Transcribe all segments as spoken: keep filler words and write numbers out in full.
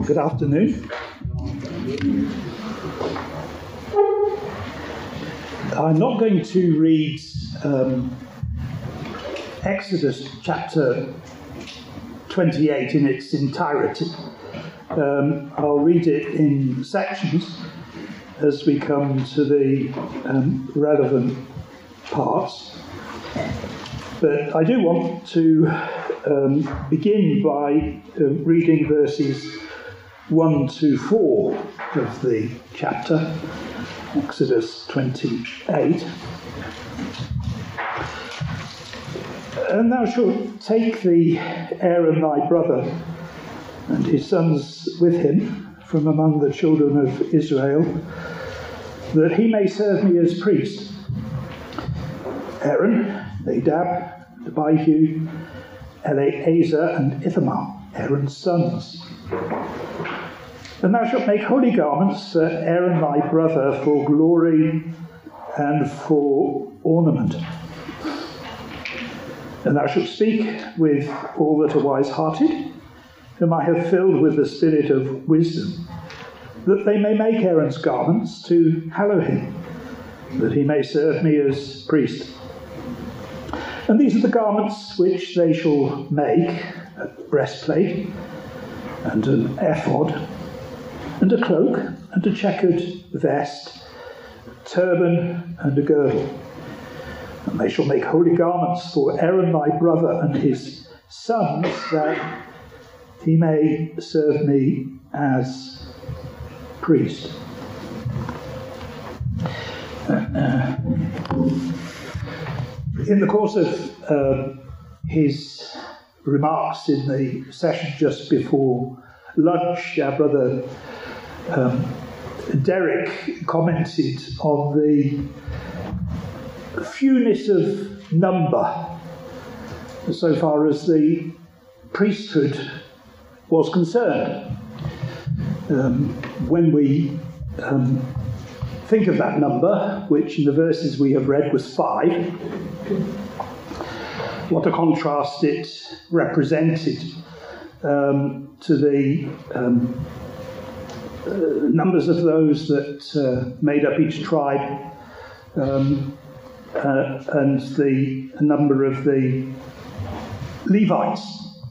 Good afternoon. I'm not going to read um, Exodus chapter twenty-eight in its entirety. Um, I'll read it in sections as we come to the um, relevant parts. But I do want to um, begin by uh, reading verses one to four of the chapter, Exodus twenty-eight. And thou shalt take thee Aaron thy brother and his sons with him from among the children of Israel, that he may serve me as priest. Aaron, Nadab, Abihu, Eleazar, and Ithamar, Aaron's sons. And thou shalt make holy garments for Aaron thy brother for glory and for ornament. And thou shalt speak with all that are wise-hearted, whom I have filled with the spirit of wisdom, that they may make Aaron's garments to hallow him, that he may serve me as priest. And these are the garments which they shall make: a breastplate, and an ephod, and a cloak, and a checkered vest, a turban, and a girdle. And they shall make holy garments for Aaron thy brother and his sons, that he may serve me as priest. Uh, in the course of uh, his remarks in the session just before lunch, our brother um, Derek commented on the fewness of number so far as the priesthood was concerned. Um, when we um, think of that number, which in the verses we have read was five, what a contrast it represented um, to the um, uh, numbers of those that uh, made up each tribe, um, uh, and the number of the Levites.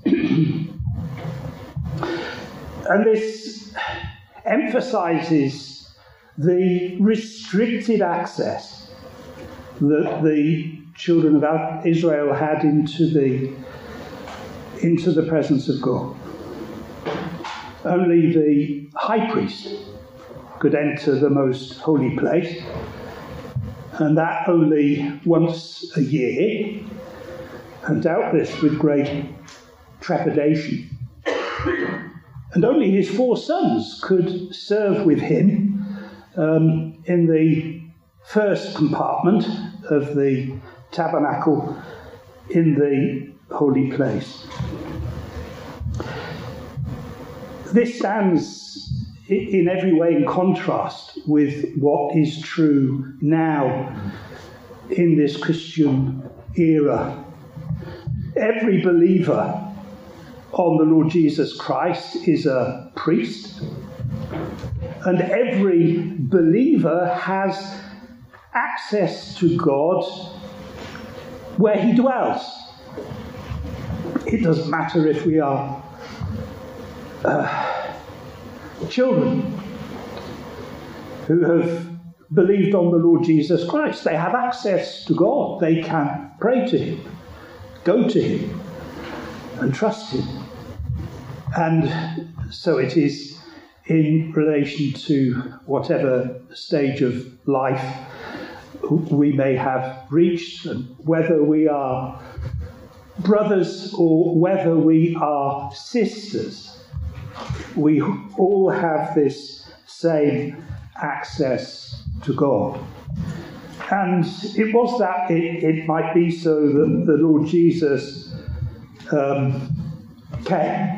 And this emphasizes the restricted access that the children of Israel had into the into the presence of God. Only the high priest could enter the most holy place, and that only once a year, and doubtless with great trepidation. And only his four sons could serve with him um, in the first compartment of the tabernacle in the holy place. This stands in every way in contrast with what is true now in this Christian era. Every believer on the Lord Jesus Christ is a priest, and every believer has access to God where he dwells. It doesn't matter if we are uh, children who have believed on the Lord Jesus Christ. They have access to God. They can pray to him, go to him, and trust him. And so it is in relation to whatever stage of life we may have reached, and whether we are brothers or whether we are sisters, we all have this same access to God. And it was that it, it might be so that the Lord Jesus um, came.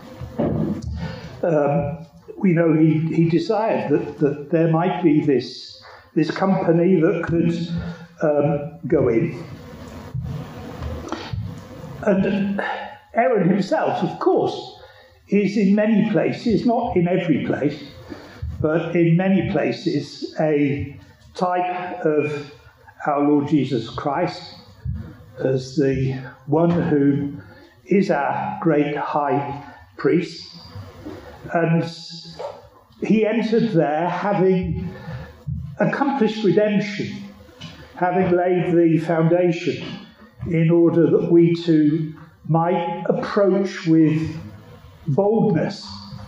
Um, we know he, he desired that, that there might be this, this company that could um, go in. And Aaron himself, of course, is in many places, not in every place, but in many places, a type of our Lord Jesus Christ as the one who is our great high priest. And he entered there having accomplished redemption, having laid the foundation in order that we too might approach with boldness.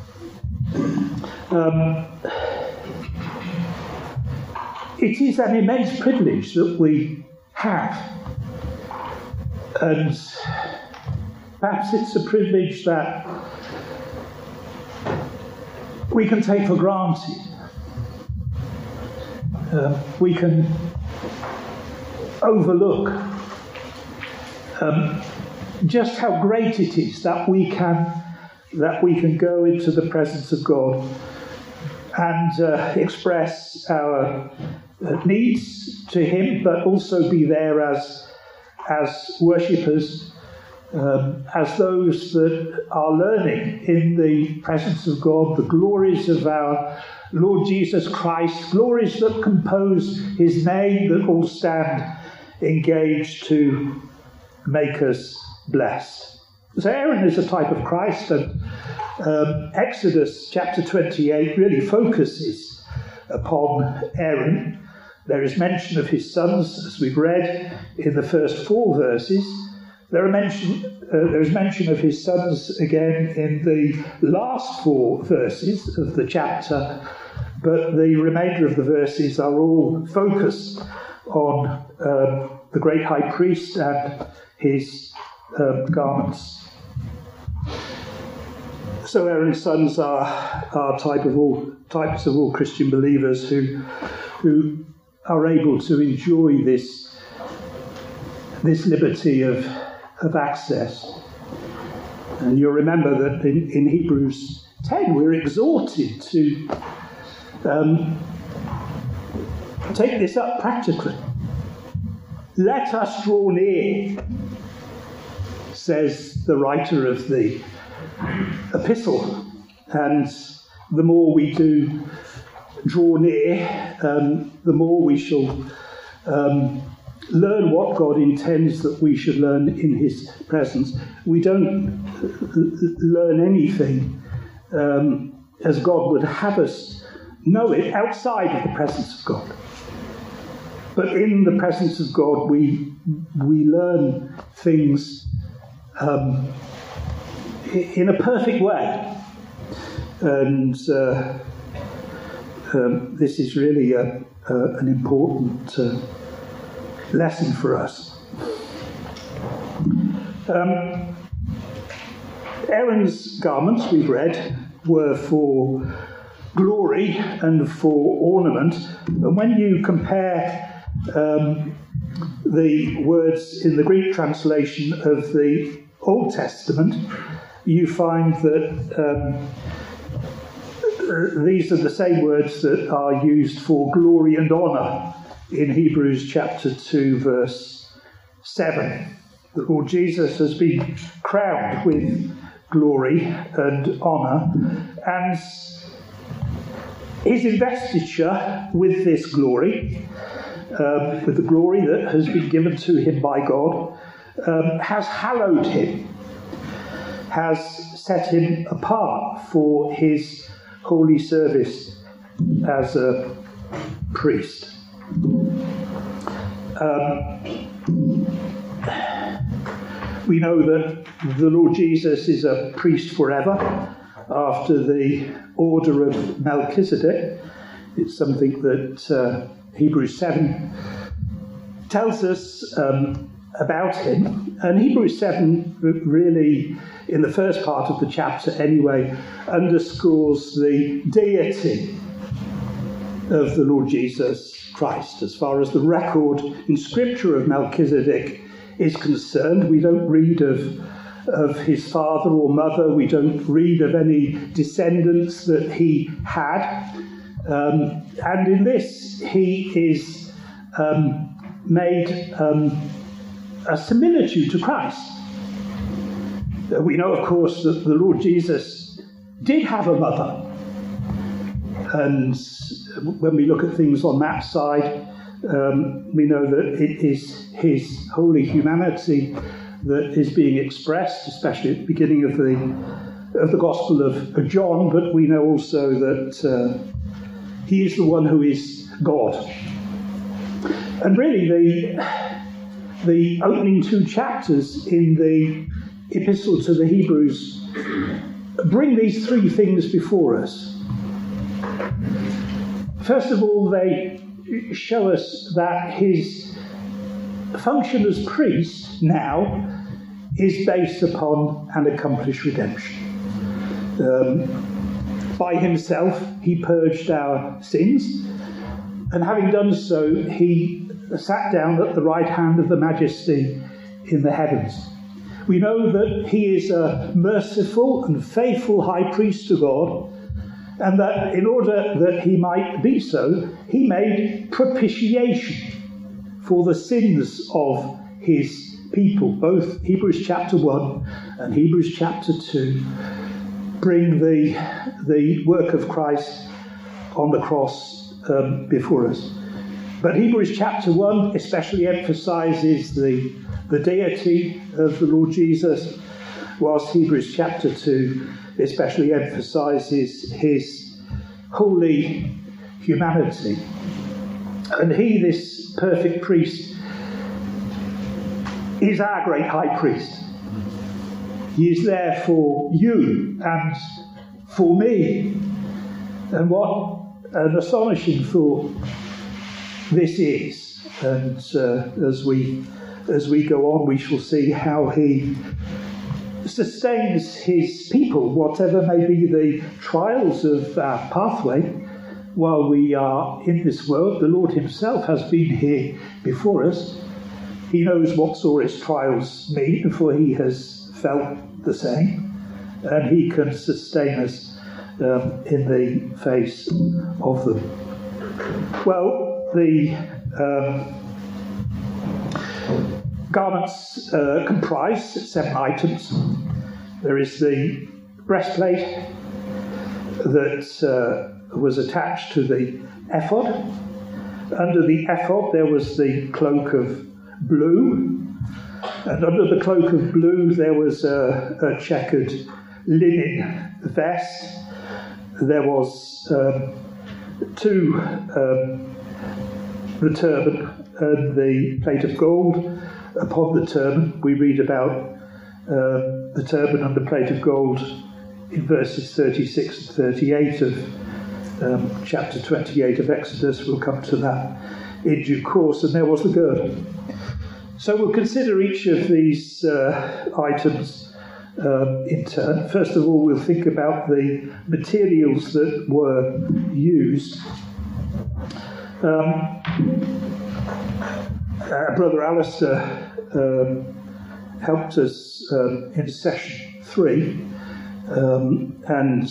Um, it is an immense privilege that we have, and perhaps it's a privilege that we can take for granted. Uh, we can overlook um, just how great it is that we can that we can go into the presence of God and uh, express our uh, needs to Him, but also be there as as worshippers, um, as those that are learning in the presence of God the glories of our Lord Jesus Christ, glories that compose His name, that all stand engaged to make us blessed. So Aaron is a type of Christ, and um, Exodus chapter twenty-eight really focuses upon Aaron. There is mention of his sons, as we've read in the first four verses. There, are mention, uh, there is mention of his sons again in the last four verses of the chapter, but the remainder of the verses are all focused on um, the great high priest and his um, garments. So Aaron's sons are, are type of all types of all Christian believers who who are able to enjoy this this liberty of of access. And you'll remember that in, in Hebrews ten we're exhorted to um, take this up practically. Let us draw near, says the writer of the epistle, and the more we do draw near, um, the more we shall um, learn what God intends that we should learn in His presence. We don't learn anything um, as God would have us know it outside of the presence of God. But in the presence of God, we we learn things um, in a perfect way, and uh, um, this is really a, a, an important uh, lesson for us. Um, Aaron's garments, we've read, were for glory and for ornament, and when you compare um, the words in the Greek translation of the Old Testament, you find that um, these are the same words that are used for glory and honour in Hebrews chapter two, verse seven. The Lord Jesus has been crowned with glory and honour, and his investiture with this glory, um, with the glory that has been given to him by God, um, has hallowed him, has set him apart for his holy service as a priest. Um, we know that the Lord Jesus is a priest forever after the order of Melchizedek. It's something that uh, Hebrews seven tells us um, about him. And Hebrews seven really, in the first part of the chapter anyway, underscores the deity of the Lord Jesus Christ. As far as the record in Scripture of Melchizedek is concerned, we don't read of, of his father or mother, we don't read of any descendants that he had. Um, and in this, he is um, made um, a similitude to Christ. We know, of course, that the Lord Jesus did have a mother. And when we look at things on that side, um, we know that it is his holy humanity that is being expressed, especially at the beginning of the of the Gospel of John, but we know also that uh, he is the one who is God. And really the, the opening two chapters in the Epistle to the Hebrews bring these three things before us. First of all, they show us that his function as priest now is based upon an accomplished redemption. Um, by himself, he purged our sins, and having done so, he sat down at the right hand of the Majesty in the heavens. We know that he is a merciful and faithful high priest to God, and that in order that he might be so, he made propitiation for the sins of his people. Both Hebrews chapter one and Hebrews chapter two bring the, the work of Christ on the cross um, before us. But Hebrews chapter one especially emphasises the, the deity of the Lord Jesus, whilst Hebrews chapter two especially emphasises his holy humanity. And he, this perfect priest, is our great high priest. He is there for you and for me. And what an astonishing thought this is. And uh, as we as we go on, we shall see how he sustains his people, whatever may be the trials of our pathway while we are in this world. The Lord himself has been here before us. He knows what sorest trials mean, for he has felt the same, and he can sustain us um, in the face of them. Well, the um, garments uh, comprise seven items. There is the breastplate that uh, was attached to the ephod. Under the ephod there was the cloak of blue, and under the cloak of blue there was a, a checkered linen vest. There was um, two, um, the turban and the plate of gold. Upon the turban we read about uh, the turban and the plate of gold in verses thirty-six and thirty-eight of um, chapter twenty-eight of Exodus. We'll come to that in due course. And there was the girdle. So we'll consider each of these uh, items um, in turn. First of all, we'll think about the materials that were used. Um, uh, Brother Alistair um, helped us um, in session three um, and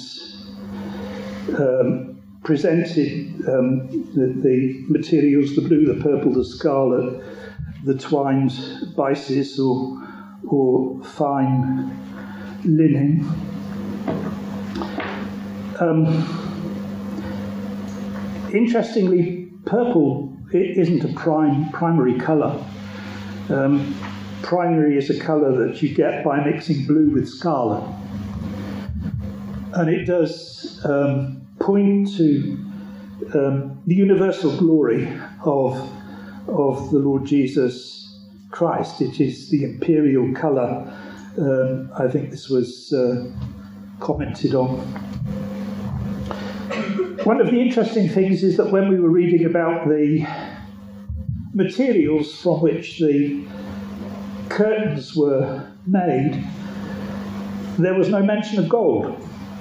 um, presented um, the, the materials, the blue, the purple, the scarlet, the twined bices or, or fine linen. Um, interestingly, purple isn't a prime primary colour. Um, primary is a colour that you get by mixing blue with scarlet. And it does um, point to um, the universal glory of of the Lord Jesus Christ. It is the imperial colour. Um, I think this was uh, commented on. One of the interesting things is that when we were reading about the materials from which the curtains were made, there was no mention of gold.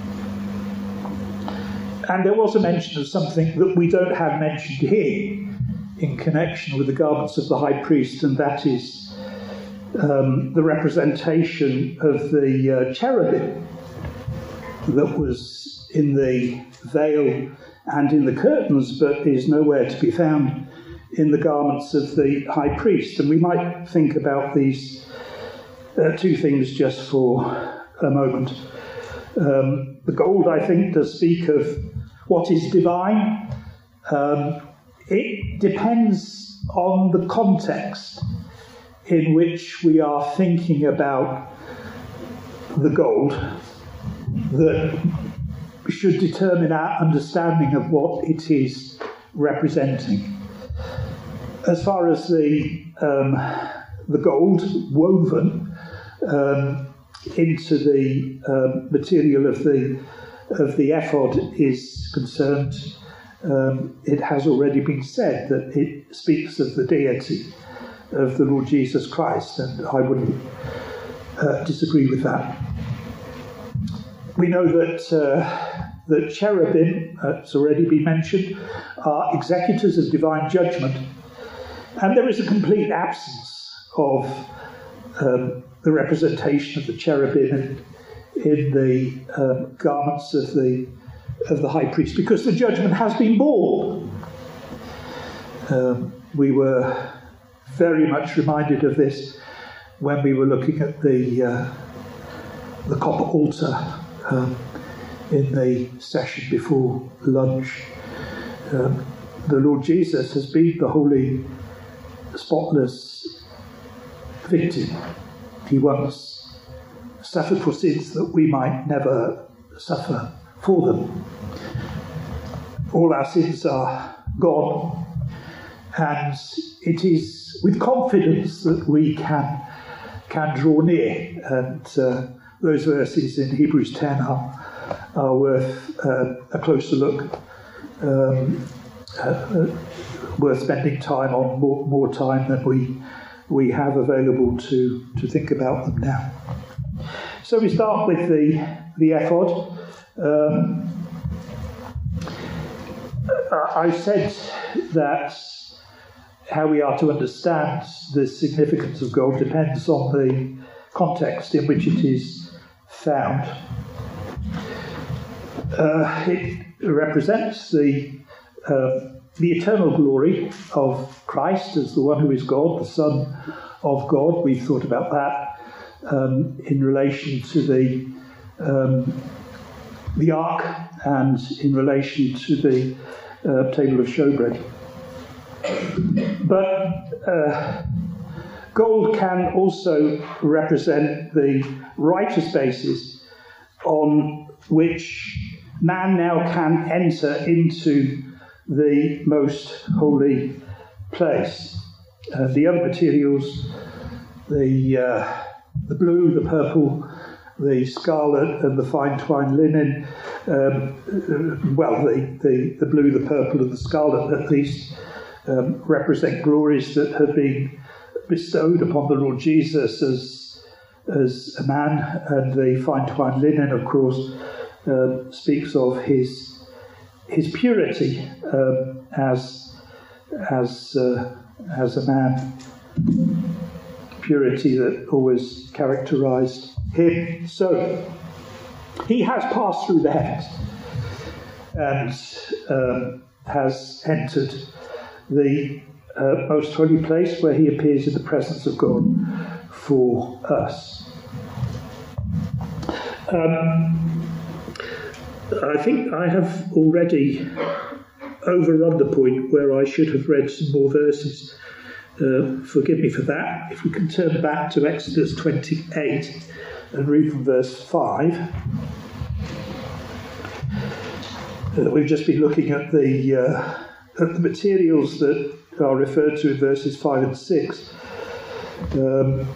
And there was a mention of something that we don't have mentioned here in connection with the garments of the high priest, and that is um, the representation of the uh, cherubim that was in the veil and in the curtains, but is nowhere to be found in the garments of the high priest. And we might think about these uh, two things just for a moment. Um, the gold, I think, does speak of what is divine. Um, it depends on the context in which we are thinking about the gold that should determine our understanding of what it is representing. As far as the um, the gold woven um, into the um, material of the of the ephod is concerned, um, it has already been said that it speaks of the deity of the Lord Jesus Christ, and I wouldn't uh, disagree with that. We know that uh, that cherubim, uh, it's already been mentioned, are executors of divine judgment, and there is a complete absence of um, the representation of the cherubim in, in the um, garments of the of the high priest, because the judgment has been borne. Um, we were very much reminded of this when we were looking at the uh, the copper altar um, in the session before lunch. Um, the Lord Jesus has been the holy, spotless victim. He once suffered for sins that we might never suffer for them. All our sins are gone, and it is with confidence that we can can draw near. And uh, those verses in Hebrews ten are, are worth uh, a closer look, um, uh, uh, worth spending time on, more, more time than we we have available to, to think about them now. So we start with the, the ephod. Um, I said that how we are to understand the significance of gold depends on the context in which it is found. Uh, it represents the uh, the eternal glory of Christ as the one who is God, the Son of God. We've thought about that um, in relation to the um, the ark and in relation to the uh, table of showbread. But uh, gold can also represent the righteous basis on which man now can enter into the most holy place. Uh, the other materials, the uh, the blue, the purple, the scarlet, and the fine twined linen, um, well, the, the, the blue, the purple, and the scarlet at least, um, represent glories that have been bestowed upon the Lord Jesus as, as a man, and the fine twined linen, of course, uh, speaks of his his purity um, as as uh, as a man, purity that always characterized him. So he has passed through the heavens and um, has entered the uh, most holy place where he appears in the presence of God for us. Um, I think I have already overrun the point where I should have read some more verses. Uh, forgive me for that. If we can turn back to Exodus twenty-eight and read from verse five. Uh, we've just been looking at the, uh, at the materials that are referred to in verses five and six. Um,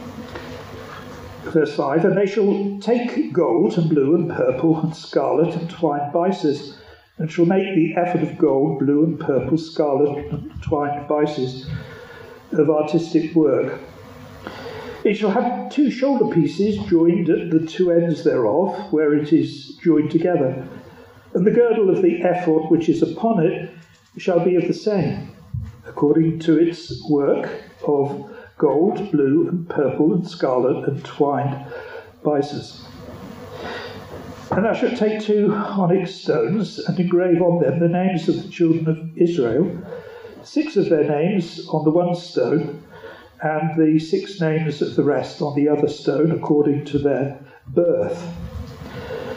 Verse five, and they shall take gold and blue and purple and scarlet and twined bises, and shall make the ephod of gold, blue and purple, scarlet and twined bises of artistic work. It shall have two shoulder pieces joined at the two ends thereof, where it is joined together. And the girdle of the ephod which is upon it shall be of the same, according to its work of gold, blue, and purple, and scarlet, and twined bises. And thou shalt take two onyx stones, and engrave on them the names of the children of Israel, six of their names on the one stone, and the six names of the rest on the other stone, according to their birth.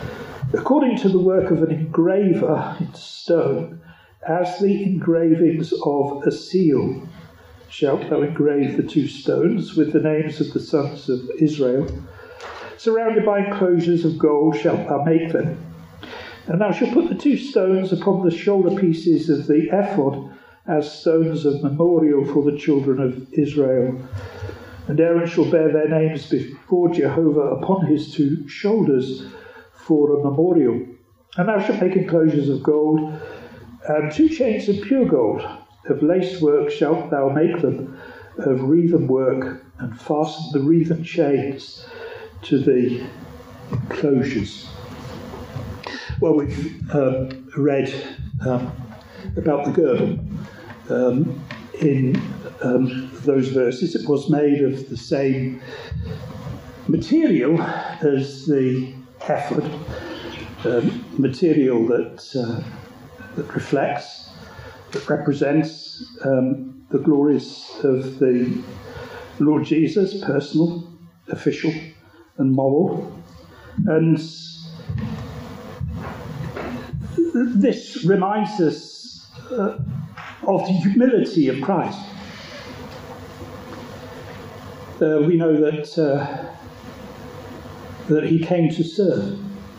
according to the work of an engraver in stone, as the engravings of a seal, shalt thou engrave the two stones with the names of the sons of Israel. Surrounded by enclosures of gold shalt thou make them. And thou shalt put the two stones upon the shoulder pieces of the ephod as stones of memorial for the children of Israel. And Aaron shall bear their names before Jehovah upon his two shoulders for a memorial. And thou shalt make enclosures of gold, and two chains of pure gold. Of lace work shalt thou make them, of wreathen work, and fasten the wreathen chains to the enclosures. Well, we've um, read um, about the girdle um, in um, those verses. It was made of the same material as the ephod, um, material that uh, that reflects, that represents um, the glories of the Lord Jesus, personal, official, and moral. And this reminds us uh, of the humility of Christ. Uh, we know that uh, that he came to serve,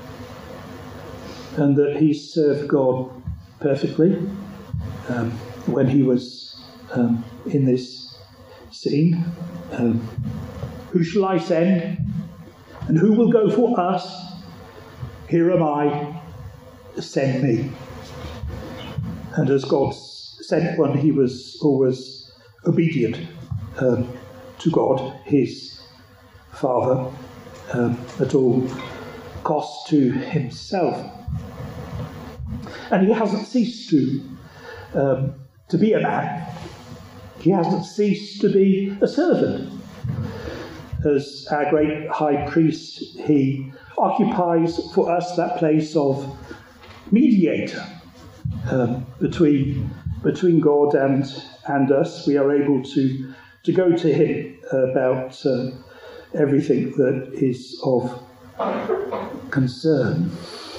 and that he served God perfectly um, when he was um, in this scene. Um, who shall I send? And who will go for us? Here am I, send me. And as God sent one, he was always obedient um, to God, his Father, um, at all cost to himself. And he hasn't ceased to, um, to be a man. He hasn't ceased to be a servant. As our great high priest, he occupies for us that place of mediator um, between, between God and, and us. We are able to, to go to him about uh, everything that is of concern.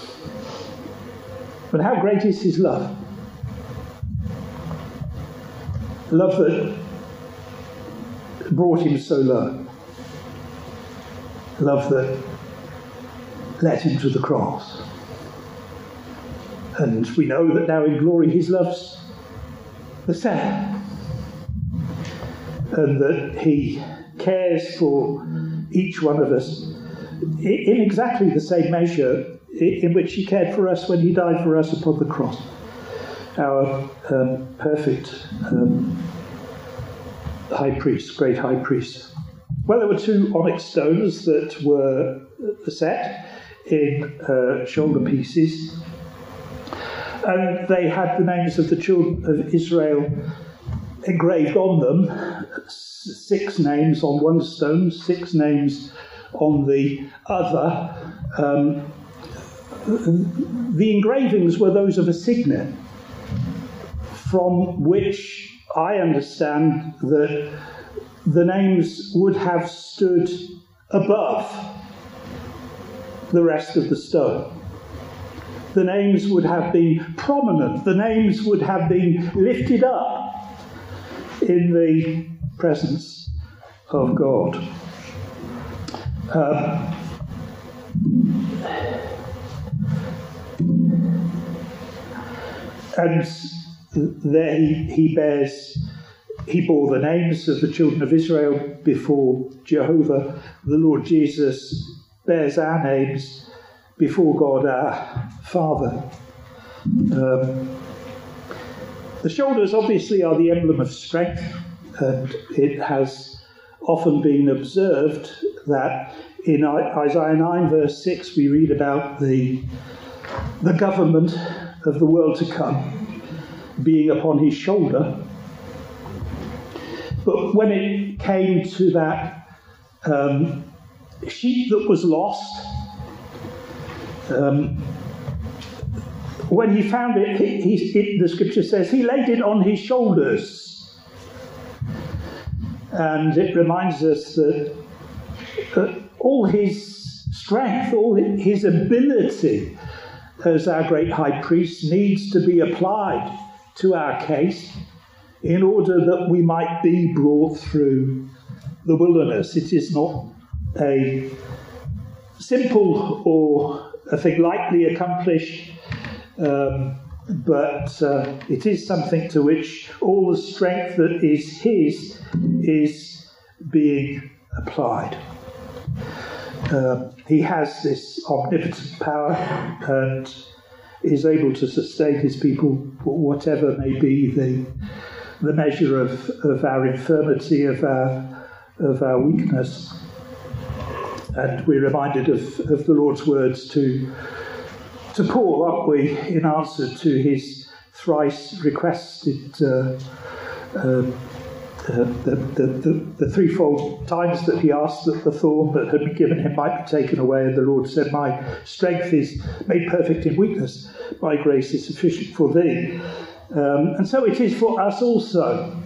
But how great is his love? Love that brought him so low. Love that led him to the cross. And we know that now in glory his love's the same. And that he cares for each one of us in exactly the same measure in which he cared for us when he died for us upon the cross. Our um, perfect um, high priest, great high priest. Well, there were two onyx stones that were set in uh, shoulder pieces, and they had the names of the children of Israel engraved on them. Six names on one stone, six names on the other. Um, the engravings were those of a signet, from which I understand that the names would have stood above the rest of the stone. The names would have been prominent. The names would have been lifted up in the presence of God. Um, and there he, he bears, he bore the names of the children of Israel before Jehovah. The Lord Jesus bears our names before God our Father. Um, the shoulders obviously are the emblem of strength, and it has often been observed that in Isaiah nine verse six we read about the, the government of the world to come being upon his shoulder. But when it came to that um, sheep that was lost, um, when he found it, he, he, it, the scripture says, he laid it on his shoulders. And it reminds us that uh, all his strength, all his ability as our great high priest needs to be applied to our case in order that we might be brought through the wilderness. It is not a simple or a thing lightly accomplished, um, but uh, it is something to which all the strength that is his is being applied. Uh, he has this omnipotent power and is able to sustain his people, whatever may be the the measure of, of our infirmity, of our of our weakness. And we're reminded of, of the Lord's words to to Paul, aren't we, in answer to his thrice requested uh, uh, Uh, the, the, the, the threefold times that he asked that the thorn that had been given him might be taken away, and the Lord said, "My strength is made perfect in weakness. My grace is sufficient for thee." Um, and so it is for us also.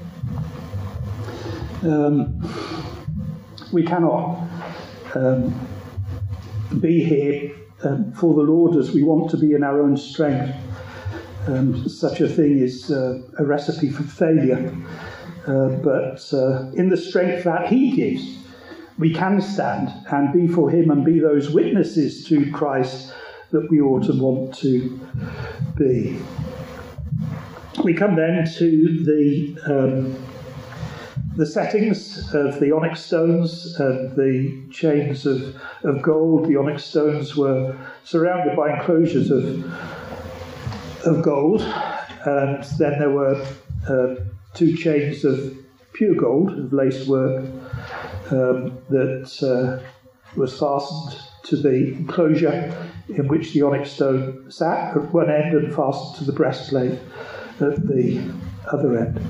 Um, we cannot um, be here um, for the Lord as we want to be in our own strength. Um, such a thing is uh, a recipe for failure. Uh, but uh, in the strength that he gives, we can stand and be for him and be those witnesses to Christ that we ought to want to be. We come then to the um, the settings of the onyx stones and the chains of, of gold. The onyx stones were surrounded by enclosures of, of gold, and then there were uh, two chains of pure gold, of lace work, um, that uh, was fastened to the enclosure in which the onyx stone sat at one end and fastened to the breastplate at the other end.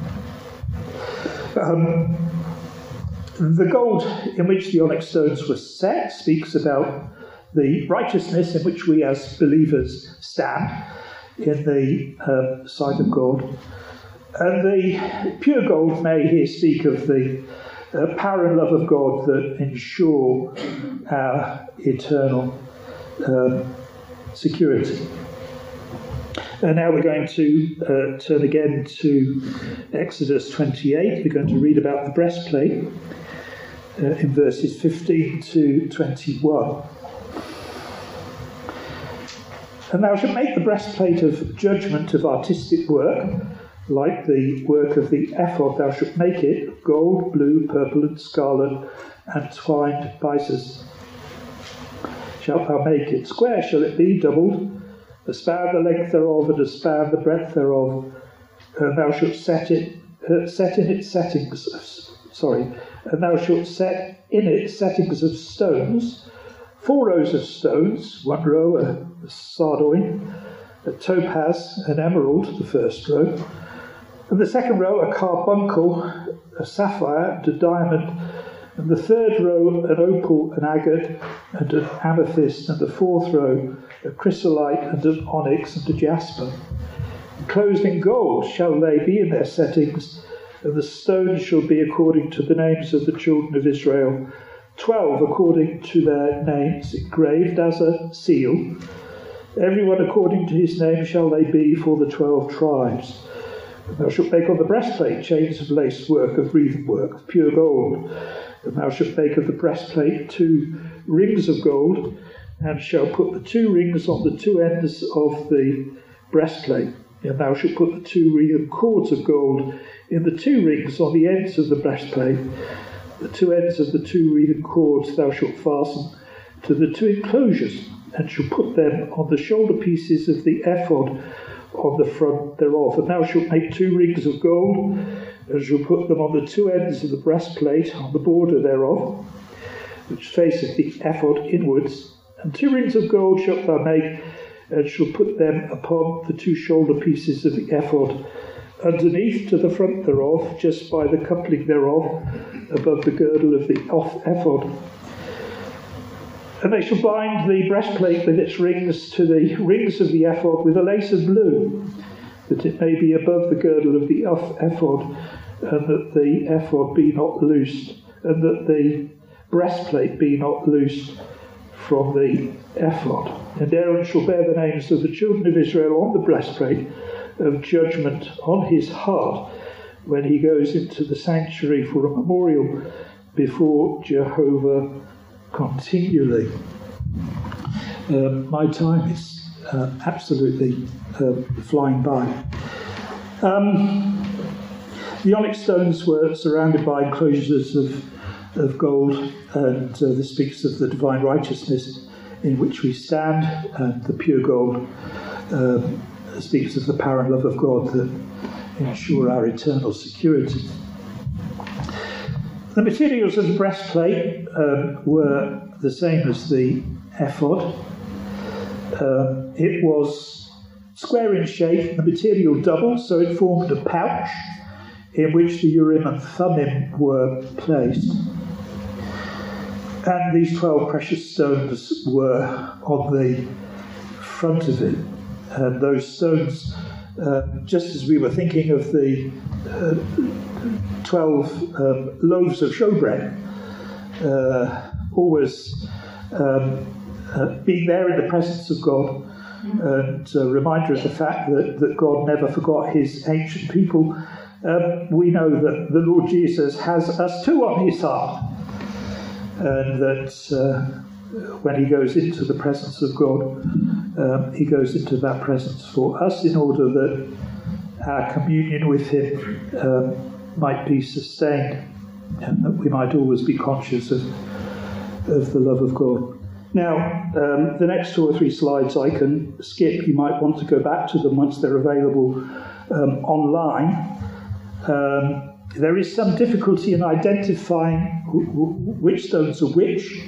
Um, the gold in which the onyx stones were set speaks about the righteousness in which we as believers stand in the uh, sight of God. And the pure gold may here speak of the uh, power and love of God that ensure our eternal uh, security. And now we're going to uh, turn again to Exodus twenty-eight. We're going to read about the breastplate uh, in verses fifteen to twenty-one. "And thou shalt make the breastplate of judgment of artistic work, like the work of the ephod. Thou shalt make it of gold, blue, purple, and scarlet, and twined bises. Shalt thou make it square, shall it be, doubled, a span the length thereof, and a span the breadth thereof. And thou shalt set it, uh, set in its settings, of, sorry, and thou shalt set in it settings of stones, four rows of stones, one row a, a sardoin, a topaz, an emerald, the first row, and the second row a carbuncle, a sapphire, and a diamond, and the third row an opal, an agate, and an amethyst, and the fourth row a chrysolite, and an onyx, and a jasper. Enclosed in gold shall they be in their settings, and the stones shall be according to the names of the children of Israel, twelve according to their names, engraved as a seal. Everyone according to his name shall they be for the twelve tribes. And thou shalt make on the breastplate chains of lace work, of wreathen work, of pure gold. And thou shalt make of the breastplate two rings of gold, and shalt put the two rings on the two ends of the breastplate. And thou shalt put the two wreathen cords of gold in the two rings on the ends of the breastplate. The two ends of the two wreathen cords thou shalt fasten to the two enclosures, and shalt put them on the shoulder pieces of the ephod on the front thereof. And thou shalt make two rings of gold, and shalt put them on the two ends of the breastplate on the border thereof, which faceth the ephod inwards. And two rings of gold shalt thou make, and shalt put them upon the two shoulder pieces of the ephod, underneath to the front thereof, just by the coupling thereof, above the girdle of the ephod. And they shall bind the breastplate with its rings to the rings of the ephod with a lace of blue, that it may be above the girdle of the ephod, and that the ephod be not loosed, and that the breastplate be not loosed from the ephod. And Aaron shall bear the names of the children of Israel on the breastplate of judgment on his heart when he goes into the sanctuary for a memorial before Jehovah continually. Um, my time is uh, absolutely uh, flying by. Um, the onyx stones were surrounded by enclosures of, of gold, and uh, this speaks of the divine righteousness in which we stand, and the pure gold uh, speaks of the power and love of God that ensure our eternal security. The materials of the breastplate um, were the same as the ephod. Uh, it was square in shape, the material double, so it formed a pouch in which the Urim and Thummim were placed. And these twelve precious stones were on the front of it. And those stones, uh, just as we were thinking of the uh, twelve um, loaves of showbread, uh, always um, uh, being there in the presence of God, and a reminder of the fact that, that God never forgot his ancient people, um, we know that the Lord Jesus has us too on his heart, and that uh, when he goes into the presence of God, um, he goes into that presence for us in order that our communion with him um, might be sustained, and that we might always be conscious of, of the love of God. Now, um, the next two or three slides I can skip. You might want to go back to them once they're available um, online. Um, there is some difficulty in identifying w- w- which stones are which.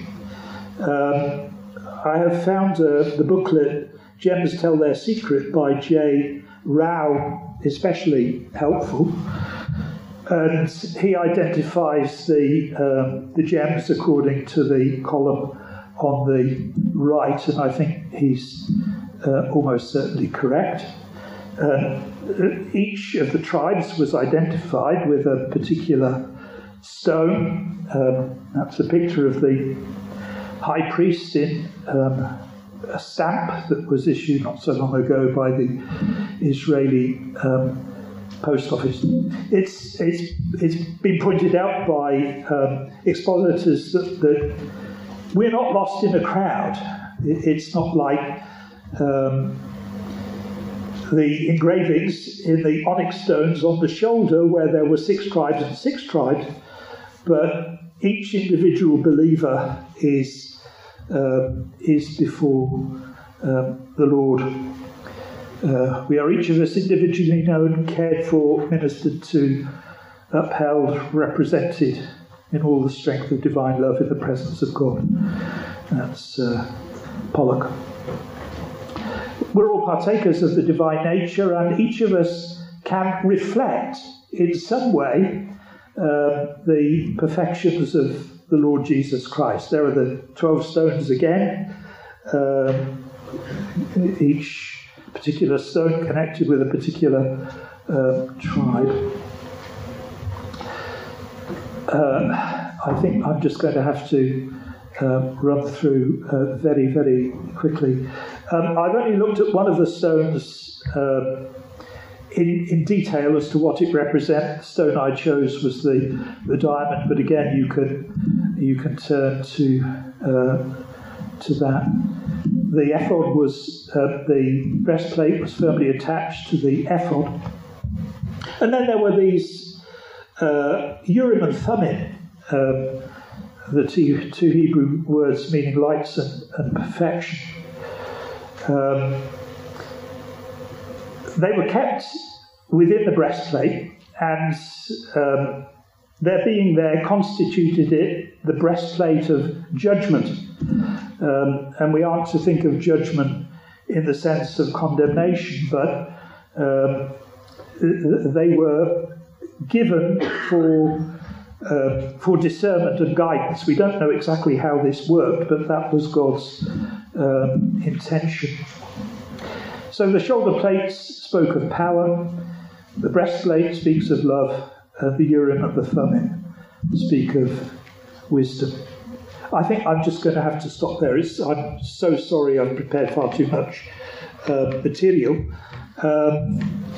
Um, I have found uh, the booklet Gems Tell Their Secret by J. Rao especially helpful. And he identifies the, um, the gems according to the column on the right, and I think he's uh, almost certainly correct. Uh, each of the tribes was identified with a particular stone. Um, that's a picture of the high priest in um, a stamp that was issued not so long ago by the Israeli um, post office. It's it's it's been pointed out by um, expositors that, that we're not lost in a crowd. It's not like um, the engravings in the onyx stones on the shoulder where there were six tribes and six tribes, but each individual believer is uh, is before um, the Lord. Uh, we are each of us individually known, cared for, ministered to, upheld, represented in all the strength of divine love in the presence of God. That's uh, Pollock. We're all partakers of the divine nature, and each of us can reflect in some way uh, the perfections of the Lord Jesus Christ. There are the twelve stones again, um, each particular stone connected with a particular uh, tribe. Uh, I think I'm just going to have to uh, run through uh, very, very quickly. Um, I've only looked at one of the stones uh, in, in detail as to what it represents. The stone I chose was the, the diamond, but again, you can you can turn to uh, to that. The ephod was uh, the breastplate was firmly attached to the ephod, and then there were these uh, Urim and Thummim, um, the two, two Hebrew words meaning lights and, and perfection. Um, they were kept within the breastplate, and um, their being there constituted it the breastplate of judgment. Um, and we aren't to think of judgment in the sense of condemnation, but um, they were given for uh, for discernment and guidance. We don't know exactly how this worked, but that was God's um, intention. So the shoulder plates spoke of power, the breastplate speaks of love, and the Urim and the Thummim speak of wisdom. I think I'm just going to have to stop there. It's, I'm so sorry I've prepared far too much uh, material. Um,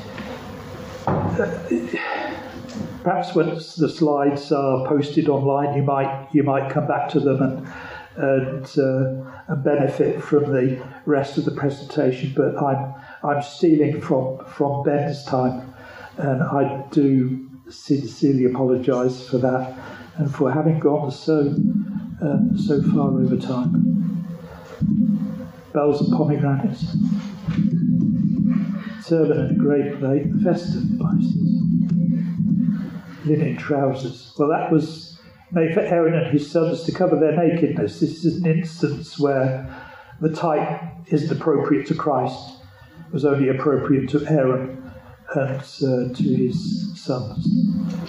perhaps once the slides are posted online, you might you might come back to them and and, uh, and benefit from the rest of the presentation. But I'm I'm stealing from from Ben's time, and I do sincerely apologise for that and for having gone so uh, so far over time. Bells and pomegranates, turban and a grey plate, festive devices, linen trousers. Well, that was made for Aaron and his sons to cover their nakedness. This is an instance where the type isn't appropriate to Christ. It was only appropriate to Aaron and uh, to his sons.